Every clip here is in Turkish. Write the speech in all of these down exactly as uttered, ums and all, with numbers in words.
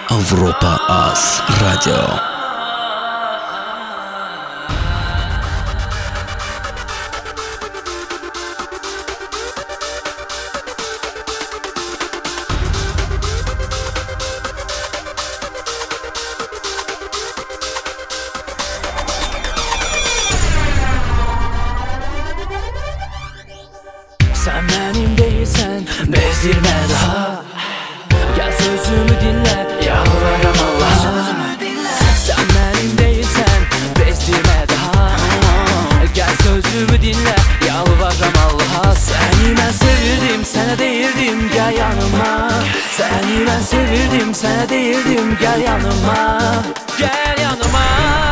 Avropa Az Radio. Sen benim değilsen bezdirme daha. Gel sözümü dinle, yalvarırım Allah'a. Sen benim değilsen bezdirme daha. Gel sözümü dinle, yalvarırım Allah'a. Seni ben sevirdim, sana değildim, gel yanıma. Seni ben sevirdim, sana değildim, gel yanıma. Gel yanıma.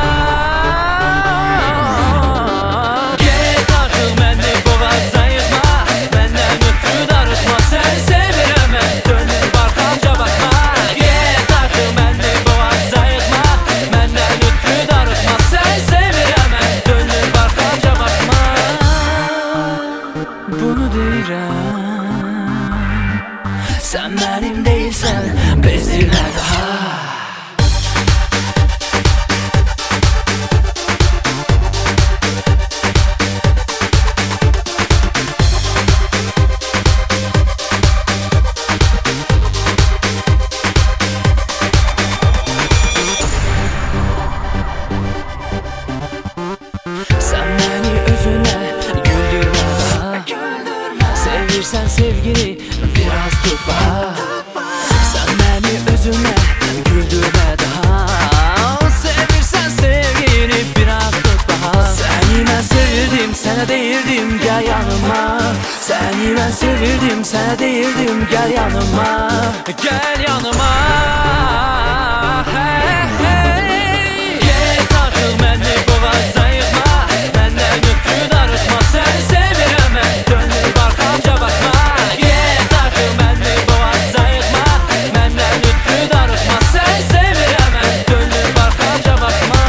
Bunu deyirəm, sen benim değilsen bezdirme daha. Sen beni özüne güldürme daha. Sevirsen sevgini biraz tut bana. Sen beni özüne güldürme daha. Sevirsen sevgini biraz tut bana. Seni ben sevirdim, sana değildim, gel yanıma. Seni ben sevirdim, sana değildim, gel yanıma. Gel yanıma. Hey, hey. Gel takıl beni boğazdan yıkma. Benden götür darıtma, seni sevirəm mən. Dönür arkamca bakma. Gel takıl beni boğazdan yıkma. Benden götür darıtma, seni sevirəm mən. Dönür arkamca bakma.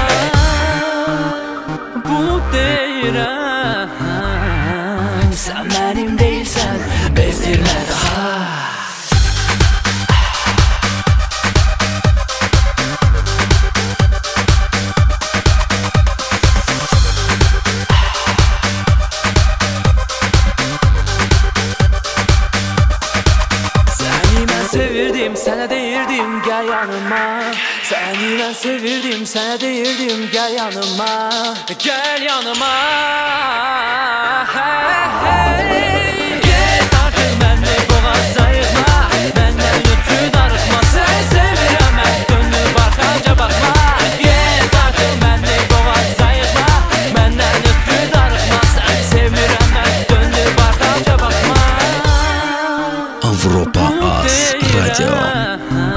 Bunu deyirəm, sen benim değilsen bezdirme daha. Seni ben sevirdim, sana değildim, gel yanıma. Seni ben sevirdim, sana değildim, gel yanıma. Gel yanıma. Hey, hey. Gel takıl beni boğazdan yıkma. Benden götür darıtma, seni sevirəm mən. Dönüp arkanca bakma. Gel takıl beni boğazdan yıkma. Benden götür darıtma, seni sevirəm mən. Dönüp arkanca bakma. Avropa Az Radio.